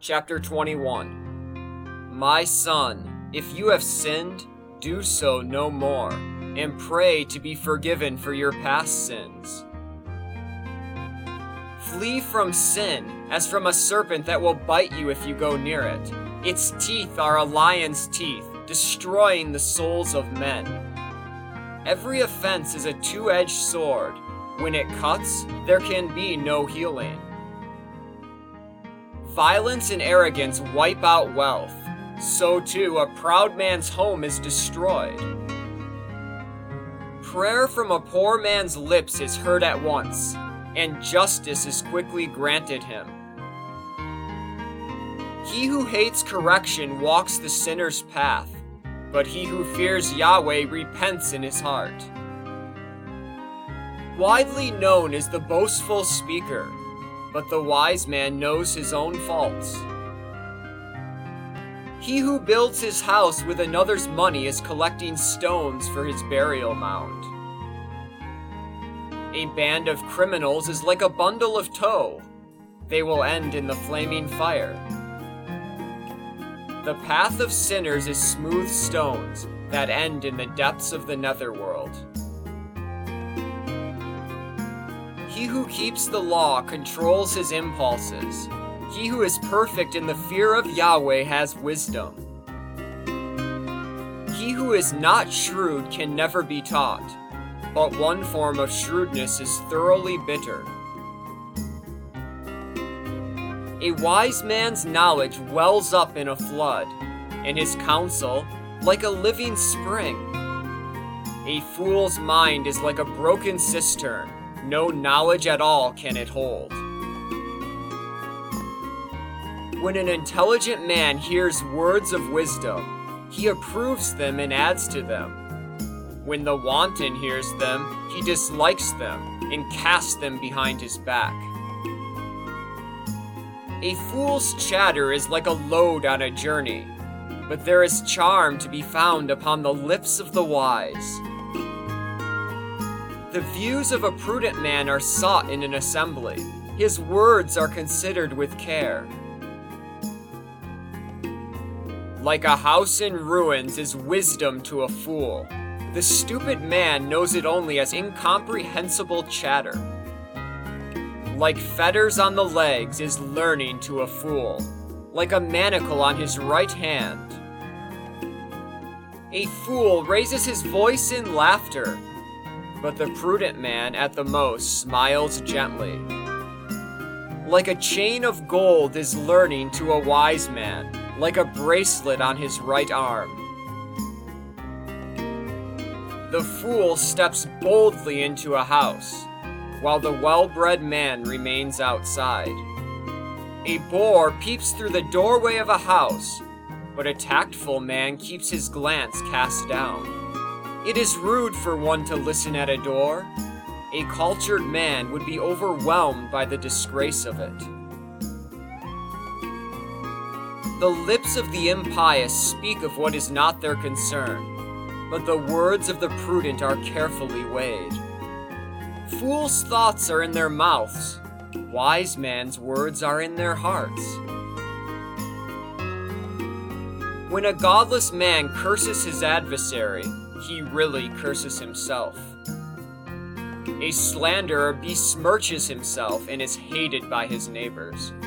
chapter 21. My son, if you have sinned, do so no more, and pray to be forgiven for your past sins. Flee from sin as from a serpent that will bite you if you go near it. Its teeth are a lion's teeth, destroying the souls of men. Every offense is a two-edged sword. When it cuts, there can be no healing. Violence and arrogance wipe out wealth. So too, a proud man's home is destroyed. Prayer from a poor man's lips is heard at once, and justice is quickly granted him. He who hates correction walks the sinner's path, but he who fears Yahweh repents in his heart. Widely known is the boastful speaker, but the wise man knows his own faults. He who builds his house with another's money is collecting stones for his burial mound. A band of criminals is like a bundle of tow. They will end in the flaming fire. The path of sinners is smooth stones that end in the depths of the netherworld. He who keeps the law controls his impulses. He who is perfect in the fear of Yahweh has wisdom. He who is not shrewd can never be taught, but one form of shrewdness is thoroughly bitter. A wise man's knowledge wells up in a flood, and his counsel like a living spring. A fool's mind is like a broken cistern. No knowledge at all can it hold. When an intelligent man hears words of wisdom, he approves them and adds to them. When the wanton hears them, he dislikes them and casts them behind his back. A fool's chatter is like a load on a journey, but there is charm to be found upon the lips of the wise. The views of a prudent man are sought in an assembly. His words are considered with care. Like a house in ruins is wisdom to a fool. The stupid man knows it only as incomprehensible chatter. Like fetters on the legs is learning to a fool, like a manacle on his right hand. A fool raises his voice in laughter, but the prudent man at the most smiles gently. Like a chain of gold is learning to a wise man, like a bracelet on his right arm. The fool steps boldly into a house, while the well-bred man remains outside. A boor peeps through the doorway of a house, but a tactful man keeps his glance cast down. It is rude for one to listen at a door. A cultured man would be overwhelmed by the disgrace of it. The lips of the impious speak of what is not their concern, but the words of the prudent are carefully weighed. Fools' thoughts are in their mouths. Wise man's words are in their hearts. When a godless man curses his adversary, he really curses himself. A slanderer besmirches himself and is hated by his neighbors.